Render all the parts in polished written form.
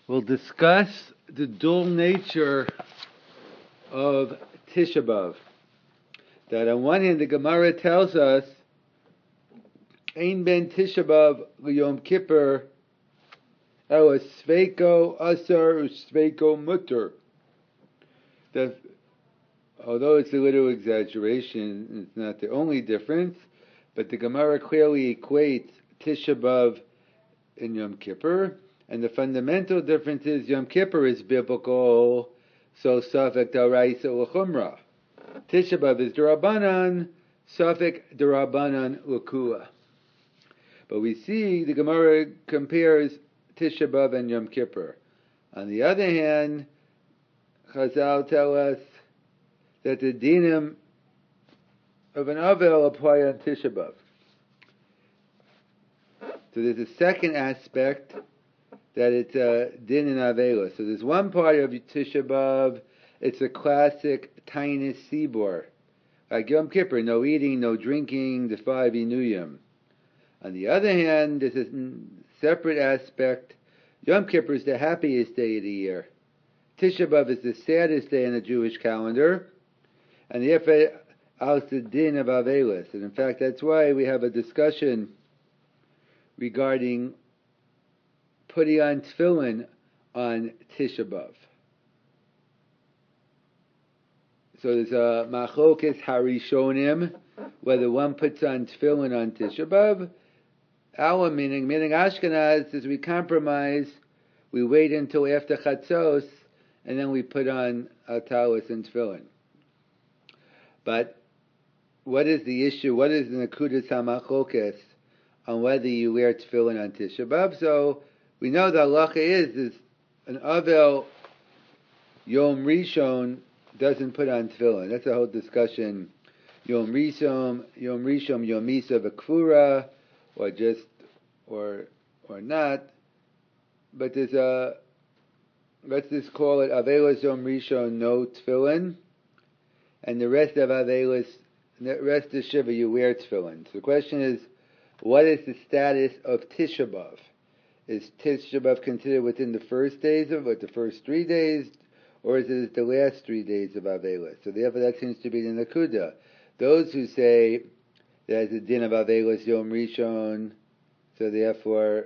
We'll discuss the dual nature of Tisha B'Av. That on one hand, the Gemara tells us, Ein ben Tisha B'Av l'Yom Kippur, el sveiko asar usveiko mutter. That although it's a little exaggeration, it's not the only difference, but the Gemara clearly equates Tisha B'Av in Yom Kippur, and the fundamental difference is Yom Kippur is biblical, so Safek D'Oraisa L'Chumra. Tisha B'Av is D'Rabbanan, Safek D'Rabbanan L'Kula. But we see the Gemara compares Tisha B'Av and Yom Kippur. On the other hand, Chazal tell us that the dinim of an Avel apply on Tisha B'Av. So there's a second aspect that it's a din in Avela. So there's one part of Tisha B'Av, it's a classic Tainus Sibor. Like Yom Kippur, no eating, no drinking, the 5 Inuyim. On the other hand, there's a separate aspect. Yom Kippur is the happiest day of the year. Tisha B'Av is the saddest day in the Jewish calendar. And therefore, also the din of Avelis. And in fact, that's why we have a discussion regarding putting on tefillin on Tisha B'Av. So there's a machlokas harishonim, whether one puts on tefillin on Tisha B'Av. Our meaning Ashkenaz, is we compromise, we wait until after Chatzos, and then we put on talis and tefillin. But what is the issue? What is the nekudas hamachlokas on whether you wear tefillin on Tisha B'Av? So we know the halacha is an Avel Yom Rishon doesn't put on tefillin. That's a whole discussion. Yom Rishon, Yom Misa v'Kfura, or just or not. But there's a, let's just call it Avelos Yom Rishon no tefillin, and the rest of Avelos, the rest of Shiva you wear tefillin. So the question is, what is the status of Tisha B'Av? Is Tisha B'Av considered within the first days of it, the first 3 days, or is it the last 3 days of Avelos? So therefore that seems to be the Nakuda. Those who say there's a din of Avelos Yom Rishon, so therefore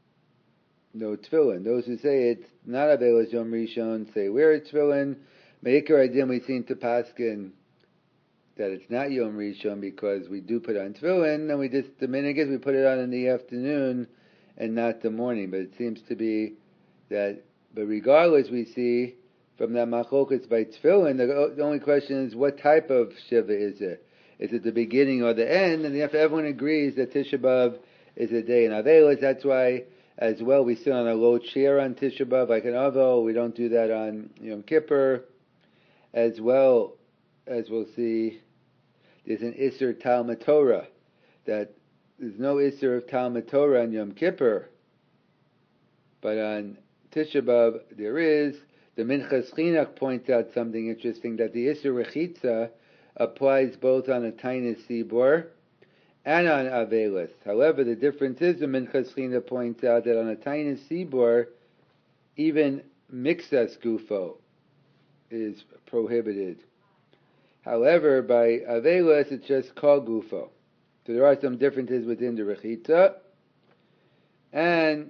no tefillin. Those who say it's not Avelos Yom Rishon say wear a tefillin. Meikar Adin we seem to paskin that it's not Yom Rishon because we do put on tefillin, and we just, the minute is we put it on in the afternoon and not the morning. But it seems to be that, but regardless, we see from that machlokas by tefillin, the only question is what type of Shiva is it? Is it the beginning or the end? And if everyone agrees that Tisha B'Av is a day in Avelos, that's why as well we sit on a low chair on Tisha B'Av like an Avel. We don't do that on Yom Kippur. As well as we'll see, there's an Isser Talmud Torah, that there's no Isser of Talmud Torah on Yom Kippur, but on Tisha B'Av there is. The Minchas Chinuch points out something interesting, that the Isser Rechitza applies both on a Tainus Sibor and on Avelis. However, the difference is the Minchas Chinuch points out that on a Tainus Sibor, even Mixas Gufo is prohibited. However, by Avelis, it's just called Gufo. So there are some differences within the Rechitza. And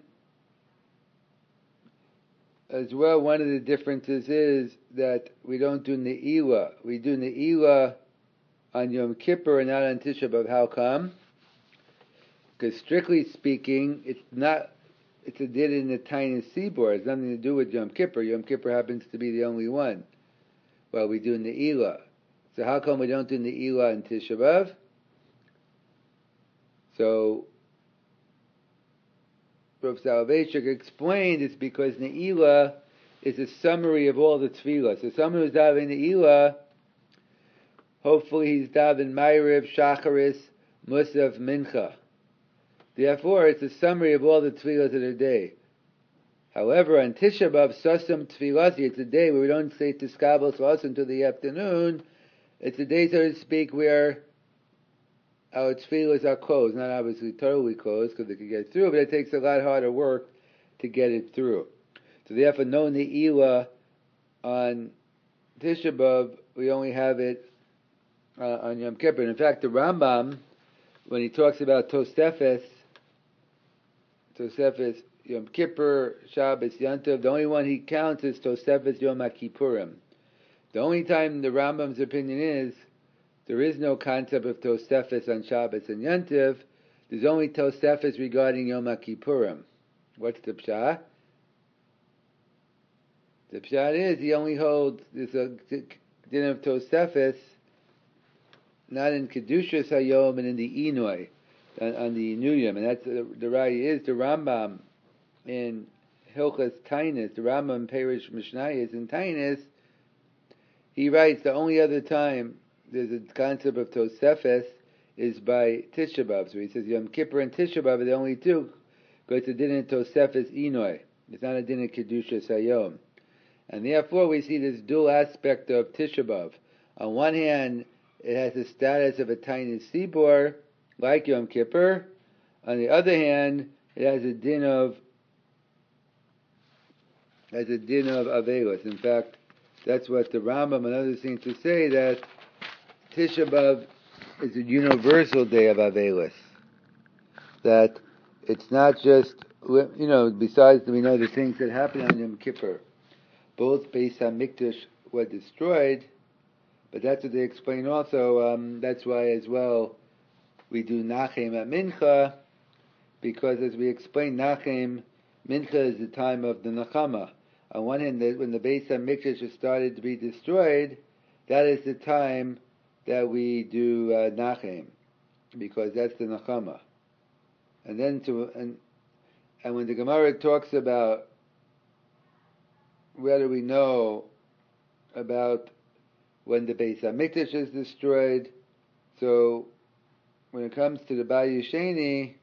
as well, one of the differences is that we don't do Ne'ilah. We do Ne'ilah on Yom Kippur and not on Tisha B'Av. How come? Because strictly speaking, it's a din in the Tainus Sibor. It has nothing to do with Yom Kippur. Yom Kippur happens to be the only one. Well, we do Ne'ilah. So how come we don't do Ne'ilah on Tisha B'Av? So Rav Soloveitchik explained it's because Ne'ilah is a summary of all the tefillah. So someone who's davening Ne'ilah, hopefully he's davening Ma'ariv, Shacharis, Musaf, Mincha. Therefore, it's a summary of all the tefillahs of the day. However, on Tisha B'Av, Sasam Tefillasi, it's a day where we don't say Tiskabel Slas until the afternoon. It's a day, so to speak, where our tefillahs are closed. Not obviously totally closed, because they can get through, but it takes a lot harder work to get it through. So therefore, no Ne'ilah on Tisha B'Av. We only have it on Yom Kippur. And in fact, the Rambam, when he talks about Tosefes, Yom Kippur, Shabbos, Yom Tov, the only one he counts is Tosefes Yom HaKippurim. The only time the Rambam's opinion is there is no concept of Tosefes on Shabbos and Yom Tov. There's only Tosefes regarding Yom HaKippurim. What's the pshat? The pshat is he only holds there's a din of Tosefes not in Kedushas Hayom and in the Inoi, on the Inuyim, and that's the Raya is the Rambam in Hilchas Tainus, the Rambam Perish Mishnayos in Tainus. He writes the only other time there's a concept of Tosefes is by Tisha B'Av. So he says Yom Kippur and Tisha B'Av are the only two, because it's a din in Tosefes Inoi. It's not a din in Kedushas Hayom. And therefore we see this dual aspect of Tisha B'Av. On one hand, it has the status of a tiny Sibor, like Yom Kippur. On the other hand, it has a din of Avelos. In fact, that's what the Rambam and others seem to say, that Tisha B'Av is a universal day of Avelos. That it's not just, besides we know the things that happened on Yom Kippur. Both Beis HaMikdash were destroyed, but that's what they explain also. That's why as well we do Nachem at Mincha, because as we explain Nachem, Mincha is the time of the Nachama. On one hand, when the Beis HaMikdash started to be destroyed, that is the time that we do Nachem, because that's the Nachama. And then and when the Gemara talks about whether we know about when the Beis HaMikdash is destroyed, so when it comes to the Bayis Sheni,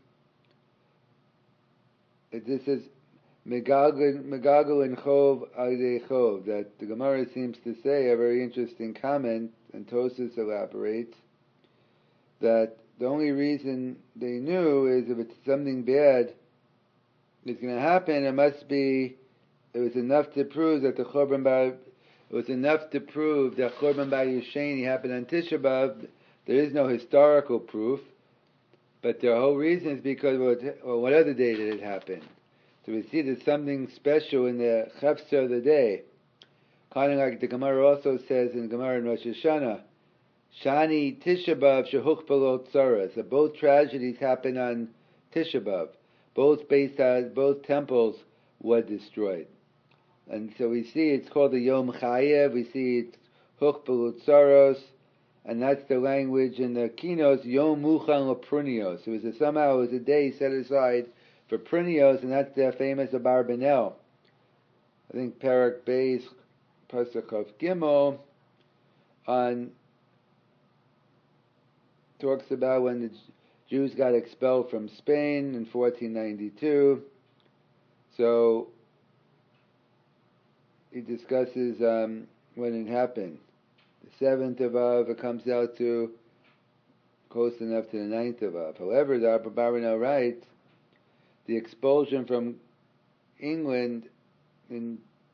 this is Megagel and Chov Aydei Chov, that the Gemara seems to say, a very interesting comment, and Tosas elaborates, that the only reason they knew is if it's something bad is going to happen, it was enough to prove that Chorban Bayis Sheni happened on Tisha B'Av. There is no historical proof, but the whole reason is because what other day did it happen? So we see there's something special in the Chefzer of the day. Kind of like the Gemara also says in Gemara in Rosh Hashanah, Shani Tisha B'Av Shehuch Belot Tzaras. So both tragedies happened on Tisha B'Av. Both temples were destroyed. And so we see it's called the Yom Chayev, we see it's Huch Belot Tzaros, and that's the language in the Kinos, Yom Muchan LaPrunios. Somehow it was a day set aside for Prunios, and that's the famous Abarbanel. I think Parak Beis, Pasuk of Gimel, talks about when the Jews got expelled from Spain in 1492. So he discusses when it happened. The 7th of Av, it comes out to close enough to the 9th of Av. However, the Abarbanel writes, the expulsion from England in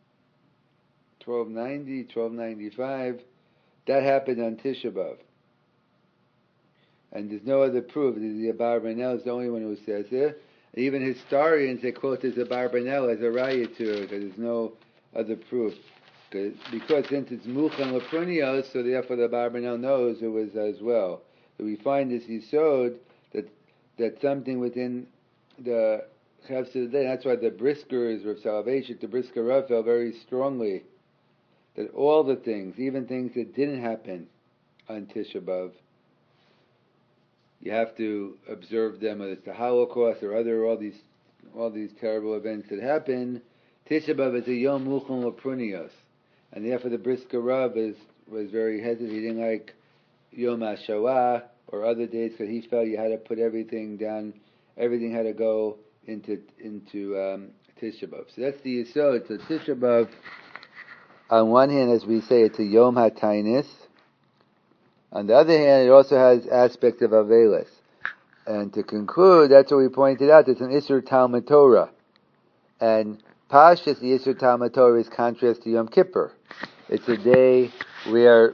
1295, that happened on Tisha B'Av. And there's no other proof. The Abarbanel is the only one who says it. Even historians, they quote this Abarbanel as a raya to it, because there's no other proof. Because since it's Muchan Leprunios, so therefore the Abarbanel knows it was as well. So we find this Yisod, that something within the Chefs of the day, that's why the Briskers of salvation, the Brisker Rav felt very strongly that all the things, even things that didn't happen on Tisha B'Av, you have to observe them, whether it's the Holocaust or all these terrible events that happen. Tisha B'Av is a Yom Muchan Leprunios, and therefore the Brisker Rav was very hesitant. He didn't like Yom HaShoah or other days, because he felt you had to put everything down, everything had to go into Tisha B'Av. So that's the Yisod. So Tisha B'Av, on one hand, as we say, it's a Yom HaTainis. On the other hand, it also has aspects of Avelis. And to conclude, that's what we pointed out, it's an Isser Talmud Torah. And Pashas, the Yisur Talmud Torah is contrast to Yom Kippur. It's a day where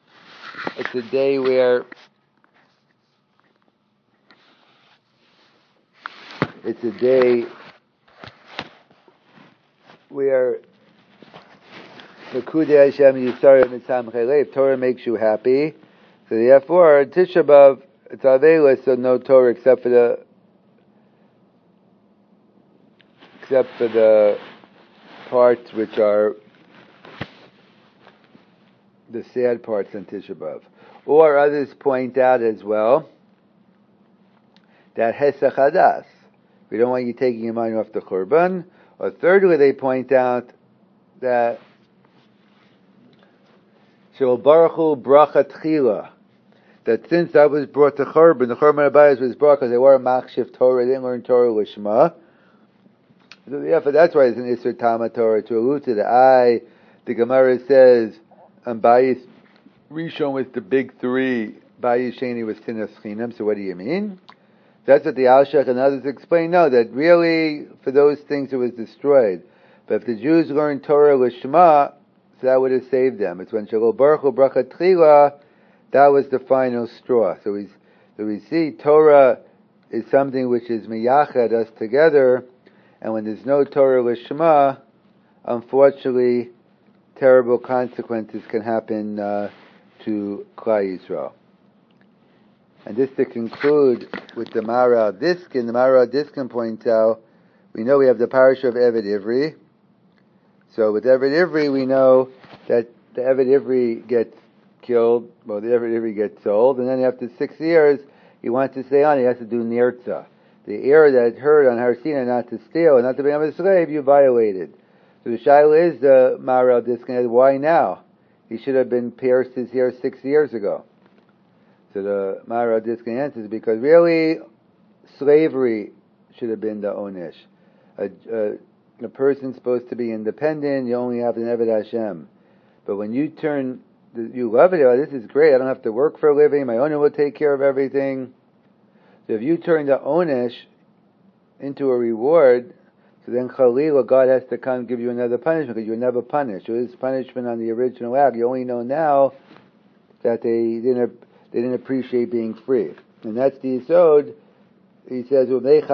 Mekudei Hashem Yisrael Mitzam Chalev, Torah makes you happy. So therefore, Tisha B'Av, it's Avelis, so no Torah except for the parts which are the sad parts on Tisha B'Av. Or others point out as well that Hesach Hadas, we don't want you taking your mind off the Churban. Or thirdly, they point out that Shel Baruch Hu Bracha Tchila, that since that was brought to Churban, the Churban Abayis was brought because they were Machshiv Torah, they didn't learn Torah Lishma. So therefore, that's why it's an Isser Talmud Torah, to allude to the Gemara says, Bayis Rishon was the big three, Bayis Sheni was Sinas Chinam, so what do you mean? That's what the Alshach and others explain. No, that really, for those things it was destroyed. But if the Jews learned Torah Lishma, so that would have saved them. It's when Shelo Baruch Hu Bracha Tchila, that was the final straw. So we see Torah is something which is miyached us together, and when there's no Torah Lishma, unfortunately, terrible consequences can happen to Klal Yisrael. And this to conclude with the Maharal Diskin. The Maharal Diskin points out, we know we have the parasha of Eved Ivri. So with Eved Ivri, we know that the Eved Ivri gets killed, well, the Eved Ivri gets sold, and then after 6 years, he wants to stay on, he has to do Nirtza. The era that heard on Har Sinai not to steal and not to become a slave, you violated. So the Shaila is the Maharal Diskin, why now? He should have been pierced his ear 6 years ago. So the Maharal Diskin answers, because really, slavery should have been the Onish. A person's supposed to be independent, you only have an Eved Hashem. But when you love it, oh, this is great, I don't have to work for a living, my owner will take care of everything. So if you turn the Onish into a reward, so then Chalila, God has to come give you another punishment, because you were never punished. It was punishment on the original act. You only know now that they didn't appreciate being free. And that's the Yisod. He says,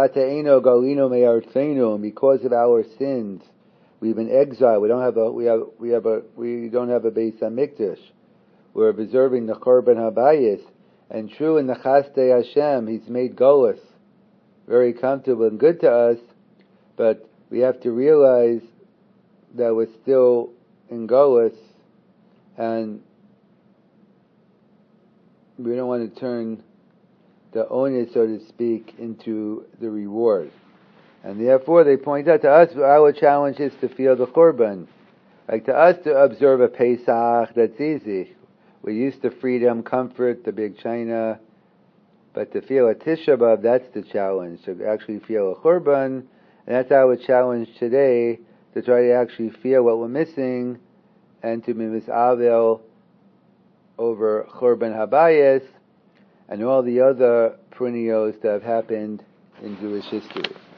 and because of our sins, we've been exiled. We don't have a Beis Hamikdash. We're observing the Korban Habayis. And true, in the Chastei Hashem, He's made Golus very comfortable and good to us, but we have to realize that we're still in Golus, and we don't want to turn the onus, so to speak, into the reward. And therefore, they point out to us, our challenge is to feel the Korban. Like to us, to observe a Pesach, that's easy. We're used to freedom, comfort, the big China. But to feel a Tisha B'Av, that's the challenge. To actually feel a Korban. And that's our challenge today, to try to actually feel what we're missing, and to be misavel over Korban Habayis, and all the other prunios that have happened in Jewish history.